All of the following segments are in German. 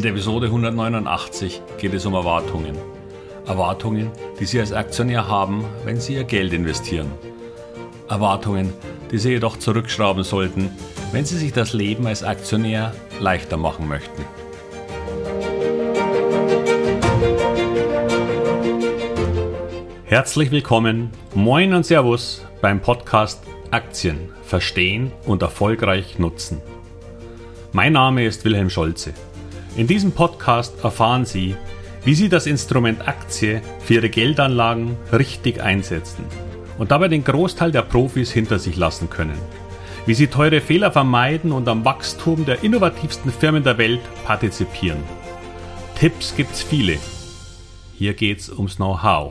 der Episode 189 geht es um Erwartungen. Erwartungen, die Sie als Aktionär haben, wenn Sie Ihr Geld investieren. Erwartungen, die Sie jedoch zurückschrauben sollten, wenn Sie sich das Leben als Aktionär leichter machen möchten. Herzlich willkommen, moin und Servus beim Podcast Aktien verstehen und erfolgreich nutzen. Mein Name ist Wilhelm Scholze. In diesem Podcast erfahren Sie, wie Sie das Instrument Aktie für Ihre Geldanlagen richtig einsetzen und dabei den Großteil der Profis hinter sich lassen können. Wie Sie teure Fehler vermeiden und am Wachstum der innovativsten Firmen der Welt partizipieren. Tipps gibt's viele. Hier geht's ums Know-how.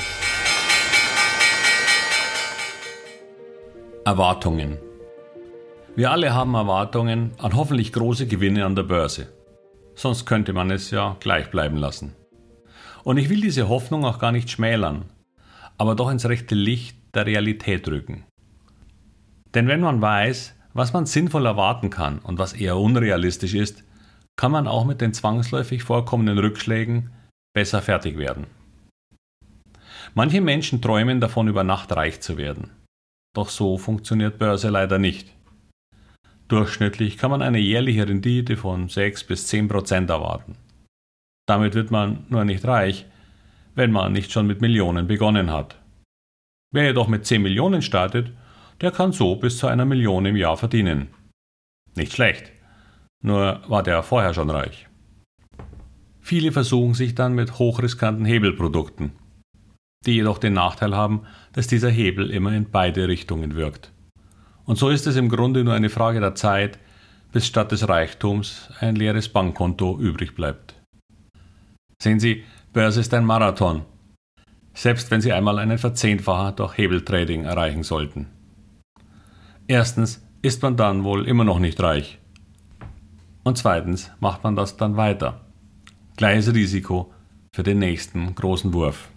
Erwartungen. Wir alle haben Erwartungen an hoffentlich große Gewinne an der Börse. Sonst könnte man es ja gleich bleiben lassen. Und ich will diese Hoffnung auch gar nicht schmälern, aber doch ins rechte Licht der Realität rücken. Denn wenn man weiß, was man sinnvoll erwarten kann und was eher unrealistisch ist, kann man auch mit den zwangsläufig vorkommenden Rückschlägen besser fertig werden. Manche Menschen träumen davon, über Nacht reich zu werden. Doch so funktioniert Börse leider nicht. Durchschnittlich kann man eine jährliche Rendite von 6 bis 10% erwarten. Damit wird man nur nicht reich, wenn man nicht schon mit Millionen begonnen hat. Wer jedoch mit 10 Millionen startet, der kann so bis zu 1 Million im Jahr verdienen. Nicht schlecht, nur war der vorher schon reich. Viele versuchen sich dann mit hochriskanten Hebelprodukten, die jedoch den Nachteil haben, dass dieser Hebel immer in beide Richtungen wirkt. Und so ist es im Grunde nur eine Frage der Zeit, bis statt des Reichtums ein leeres Bankkonto übrig bleibt. Sehen Sie, Börse ist ein Marathon, selbst wenn Sie einmal einen Verzehnfacher durch Hebeltrading erreichen sollten. Erstens ist man dann wohl immer noch nicht reich. Und zweitens macht man das dann weiter. Gleiches Risiko für den nächsten großen Wurf.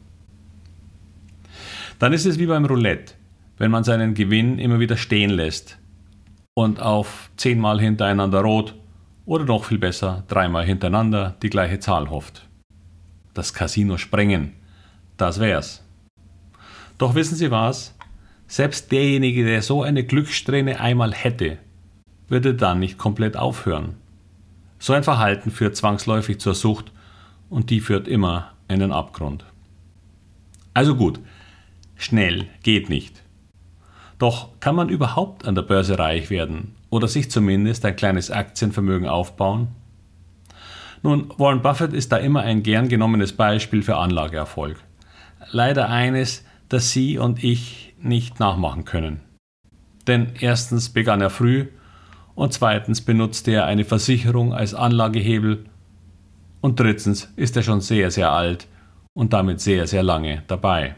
Dann ist es wie beim Roulette, wenn man seinen Gewinn immer wieder stehen lässt und auf 10-mal hintereinander rot oder noch viel besser 3-mal hintereinander die gleiche Zahl hofft. Das Casino sprengen, das wär's. Doch wissen Sie was? Selbst derjenige, der so eine Glückssträhne einmal hätte, würde dann nicht komplett aufhören. So ein Verhalten führt zwangsläufig zur Sucht und die führt immer in den Abgrund. Also gut, schnell geht nicht. Doch kann man überhaupt an der Börse reich werden oder sich zumindest ein kleines Aktienvermögen aufbauen? Nun, Warren Buffett ist da immer ein gern genommenes Beispiel für Anlageerfolg. Leider eines, das Sie und ich nicht nachmachen können. Denn erstens begann er früh und zweitens benutzte er eine Versicherung als Anlagehebel und drittens ist er schon sehr, sehr alt und damit sehr, sehr lange dabei.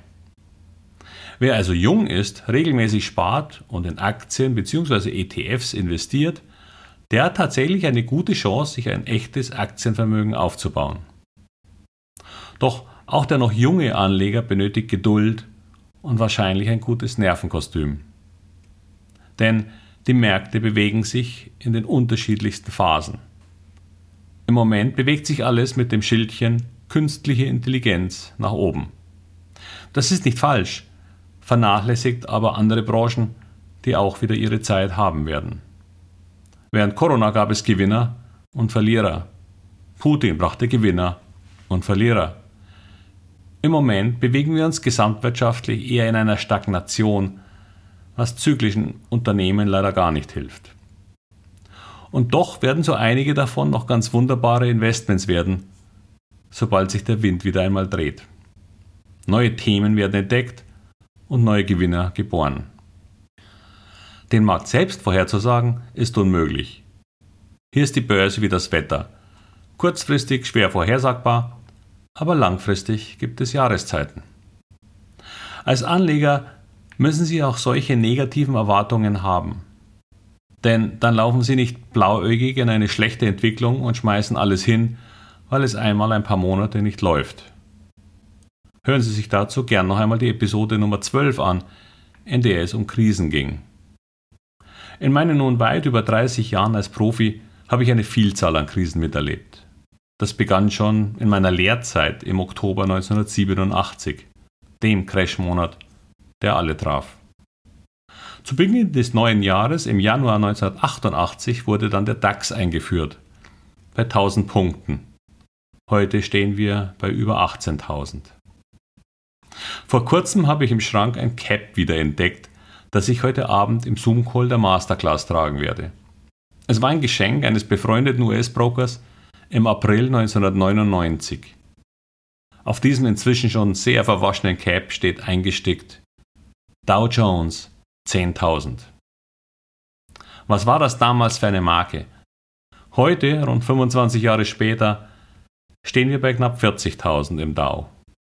Wer also jung ist, regelmäßig spart und in Aktien bzw. ETFs investiert, der hat tatsächlich eine gute Chance, sich ein echtes Aktienvermögen aufzubauen. Doch auch der noch junge Anleger benötigt Geduld und wahrscheinlich ein gutes Nervenkostüm. Denn die Märkte bewegen sich in den unterschiedlichsten Phasen. Im Moment bewegt sich alles mit dem Schildchen künstliche Intelligenz nach oben. Das ist nicht falsch, vernachlässigt aber andere Branchen, die auch wieder ihre Zeit haben werden. Während Corona gab es Gewinner und Verlierer. Putin brachte Gewinner und Verlierer. Im Moment bewegen wir uns gesamtwirtschaftlich eher in einer Stagnation, was zyklischen Unternehmen leider gar nicht hilft. Und doch werden so einige davon noch ganz wunderbare Investments werden, sobald sich der Wind wieder einmal dreht. Neue Themen werden entdeckt und neue Gewinner geboren. Den Markt selbst vorherzusagen ist unmöglich. Hier ist die Börse wie das Wetter. Kurzfristig schwer vorhersagbar, aber langfristig gibt es Jahreszeiten. Als Anleger müssen Sie auch solche negativen Erwartungen haben. Denn dann laufen Sie nicht blauäugig in eine schlechte Entwicklung und schmeißen alles hin, weil es einmal ein paar Monate nicht läuft. Hören Sie sich dazu gern noch einmal die Episode Nummer 12 an, in der es um Krisen ging. In meinen nun weit über 30 Jahren als Profi habe ich eine Vielzahl an Krisen miterlebt. Das begann schon in meiner Lehrzeit im Oktober 1987, dem Crashmonat, der alle traf. Zu Beginn des neuen Jahres, im Januar 1988, wurde dann der DAX eingeführt, bei 1000 Punkten. Heute stehen wir bei über 18.000. Vor kurzem habe ich im Schrank ein Cap wiederentdeckt, das ich heute Abend im Zoom-Call der Masterclass tragen werde. Es war ein Geschenk eines befreundeten US-Brokers im April 1999. Auf diesem inzwischen schon sehr verwaschenen Cap steht eingestickt: Dow Jones 10.000. Was war das damals für eine Marke? Heute, rund 25 Jahre später, stehen wir bei knapp 40.000 im Dow.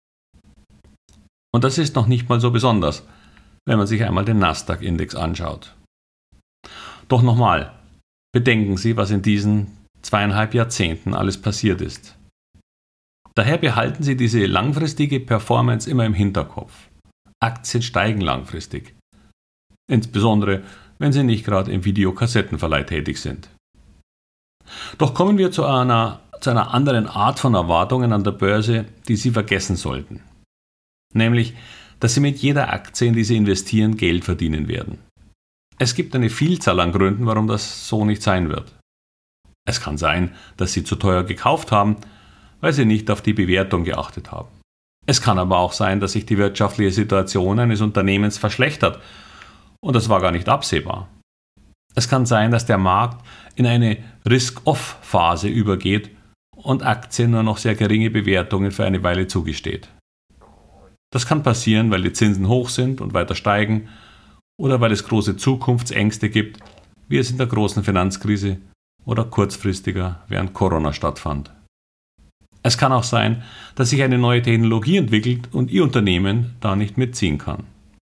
Und das ist noch nicht mal so besonders, wenn man sich einmal den Nasdaq-Index anschaut. Doch nochmal, bedenken Sie, was in diesen 2,5 Jahrzehnten alles passiert ist. Daher behalten Sie diese langfristige Performance immer im Hinterkopf. Aktien steigen langfristig. Insbesondere, wenn Sie nicht gerade im Videokassettenverleih tätig sind. Doch kommen wir zu einer anderen Art von Erwartungen an der Börse, die Sie vergessen sollten. Nämlich, dass Sie mit jeder Aktie, in die Sie investieren, Geld verdienen werden. Es gibt eine Vielzahl an Gründen, warum das so nicht sein wird. Es kann sein, dass Sie zu teuer gekauft haben, weil Sie nicht auf die Bewertung geachtet haben. Es kann aber auch sein, dass sich die wirtschaftliche Situation eines Unternehmens verschlechtert und das war gar nicht absehbar. Es kann sein, dass der Markt in eine Risk-Off-Phase übergeht und Aktien nur noch sehr geringe Bewertungen für eine Weile zugesteht. Das kann passieren, weil die Zinsen hoch sind und weiter steigen oder weil es große Zukunftsängste gibt, wie es in der großen Finanzkrise oder kurzfristiger während Corona stattfand. Es kann auch sein, dass sich eine neue Technologie entwickelt und Ihr Unternehmen da nicht mitziehen kann.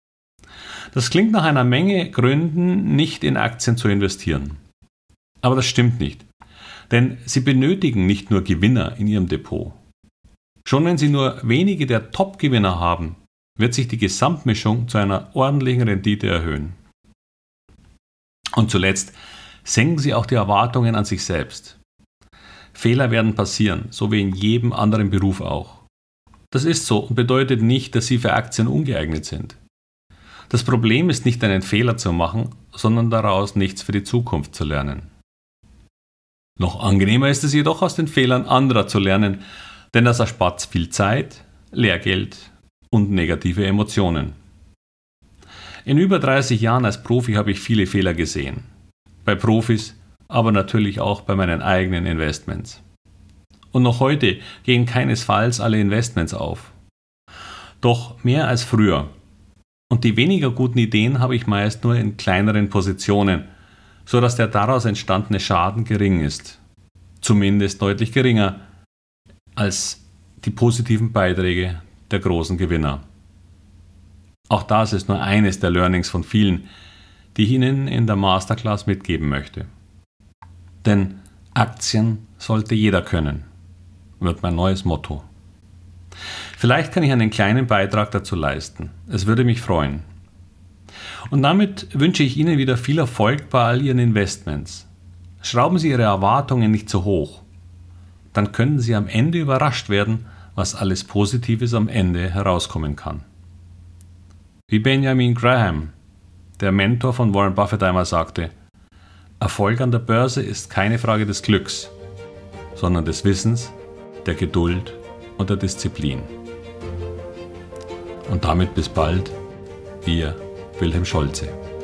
Das klingt nach einer Menge Gründen, nicht in Aktien zu investieren. Aber das stimmt nicht, denn Sie benötigen nicht nur Gewinner in Ihrem Depot. Schon wenn Sie nur wenige der Top-Gewinner haben, wird sich die Gesamtmischung zu einer ordentlichen Rendite erhöhen. Und zuletzt senken Sie auch die Erwartungen an sich selbst. Fehler werden passieren, so wie in jedem anderen Beruf auch. Das ist so und bedeutet nicht, dass Sie für Aktien ungeeignet sind. Das Problem ist nicht, einen Fehler zu machen, sondern daraus nichts für die Zukunft zu lernen. Noch angenehmer ist es jedoch, aus den Fehlern anderer zu lernen, denn das erspart viel Zeit, Lehrgeld und negative Emotionen. In über 30 Jahren als Profi habe ich viele Fehler gesehen. Bei Profis, aber natürlich auch bei meinen eigenen Investments. Und noch heute gehen keinesfalls alle Investments auf. Doch mehr als früher. Und die weniger guten Ideen habe ich meist nur in kleineren Positionen, sodass der daraus entstandene Schaden gering ist. Zumindest deutlich geringer als die positiven Beiträge der großen Gewinner. Auch das ist nur eines der Learnings von vielen, die ich Ihnen in der Masterclass mitgeben möchte. Denn Aktien sollte jeder können, wird mein neues Motto. Vielleicht kann ich einen kleinen Beitrag dazu leisten. Es würde mich freuen. Und damit wünsche ich Ihnen wieder viel Erfolg bei all Ihren Investments. Schrauben Sie Ihre Erwartungen nicht zu hoch. Dann können Sie am Ende überrascht werden, was alles Positives am Ende herauskommen kann. Wie Benjamin Graham, der Mentor von Warren Buffett, einmal sagte: Erfolg an der Börse ist keine Frage des Glücks, sondern des Wissens, der Geduld und der Disziplin. Und damit bis bald, Ihr Wilhelm Scholze.